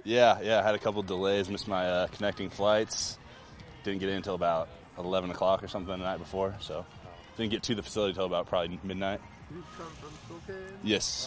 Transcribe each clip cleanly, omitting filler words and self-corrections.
Yeah, I had a couple delays, missed my connecting flights. Didn't get in until about 11 o'clock or something the night before, so didn't get to the facility until about probably midnight. You come from Spokane? Yes.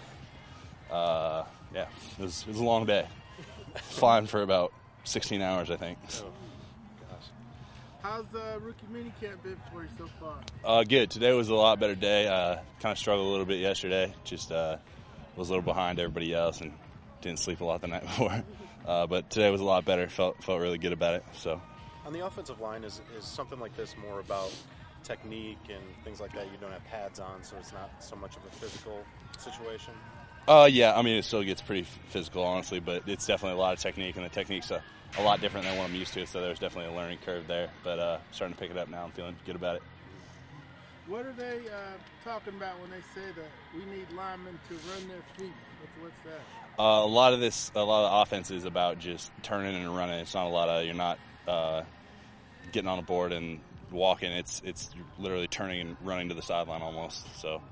Yeah, it was a long day. Flying for about 16 hours, I think. Oh, gosh. How's rookie minicamp been for you so far? Good. Today was a lot better day. Kind of struggled a little bit yesterday. Just was a little behind everybody else and didn't sleep a lot the night before. But today was a lot better. Felt really good about it. So. On the offensive line, is something like this more about technique and things like that? You don't have pads on, so it's not so much of a physical situation? Yeah, I mean, it still gets pretty physical, honestly, but it's definitely a lot of technique, and the technique's a lot different than what I'm used to, so there's definitely a learning curve there. But starting to pick it up now. I'm feeling good about it. What are they talking about when they say that we need linemen to run their feet? What's that? A lot of the offense is about just turning and running. It's not a lot of, you're not getting on a board and walking. It's literally turning and running to the sideline almost. So.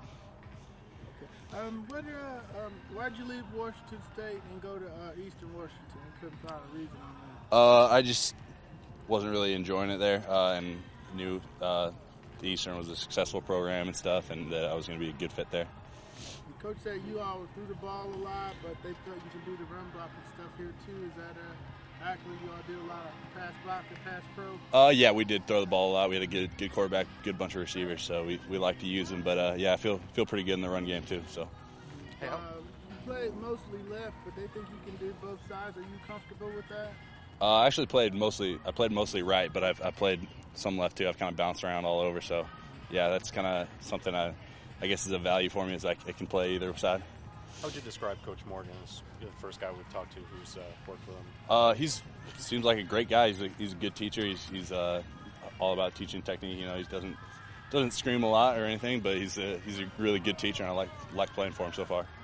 Why'd you leave Washington State and go to Eastern Washington? I couldn't find a reason on that. I just wasn't really enjoying it there, and knew the Eastern was a successful program and stuff, and that I was going to be a good fit there. The coach said you all threw the ball a lot, but they thought you could do the run blocking stuff here too. Is that accurate? You all did a lot of pass block and pass pro? Yeah, we did throw the ball a lot. We had a good quarterback, good bunch of receivers, so we like to use them. But yeah, I feel pretty good in the run game too. So. You played mostly left, but they think you can do both sides. Are you comfortable with that? I actually played mostly right, but I played some left too. I've kind of bounced around all over. So yeah, that's kind of something I guess is a value for me, is I can play either side. How would you describe Coach Morgan as the first guy we've talked to who's worked with him? He seems like a great guy. He's a good teacher. He's all about teaching technique. You know, he doesn't scream a lot or anything, but he's a really good teacher, and I like playing for him so far.